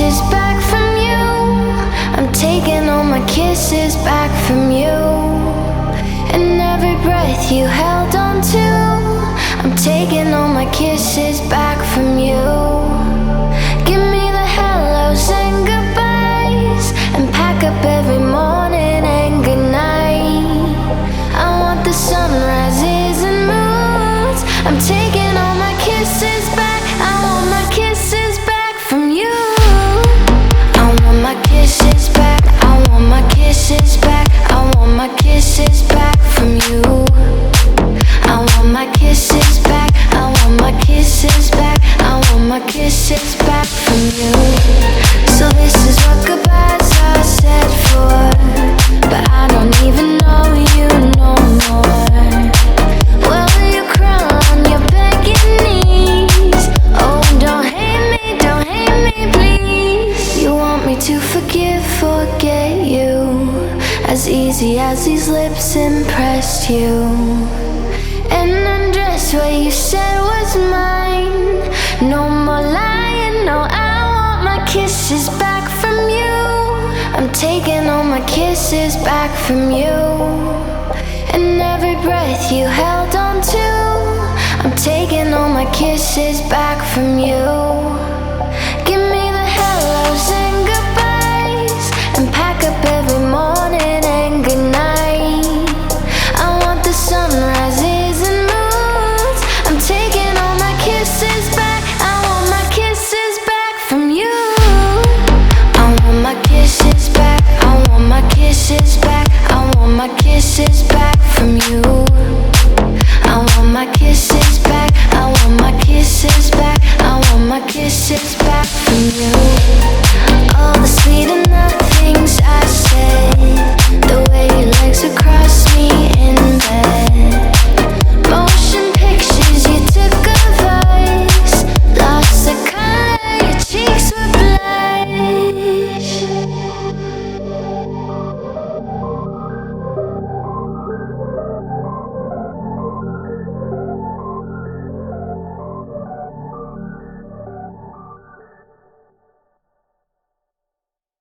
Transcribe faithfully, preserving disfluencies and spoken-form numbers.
kisses back from you. I'm taking all my kisses back from you. And every breath you held on to, I'm taking all my kisses back from you. Give me the hellos and goodbyes, and pack up every morning and goodnight. I want the sunrises and moons. I'm taking all my kisses back. I want my kisses back from you. I want my kisses back. I want my kisses back. I want my kisses back from you. I want my kisses back. I want my kisses back. I want my kisses back from you. So this is what goodbyes are said for, but I don't even know you no more. Well, you crawl on your begging knees. Oh, don't hate me, don't hate me, please. You want me to forgive, forget you, as easy as these lips impressed you. And undress what you said was mine. No more lying, no, I want my kisses back from you. I'm taking all my kisses back from you. And every breath you held on to, I'm taking all my kisses back from you. Give me the hellos and goodbyes, and pack up every morning and goodnight. I want the sunrises and moons. I'm taking all my kisses back. I want my kisses back from you. I want my kisses back. I want my kisses back. I want my kisses back from you. I want my kisses back. I want my kisses back. I want my kisses back from you. All the sweet enough things I said,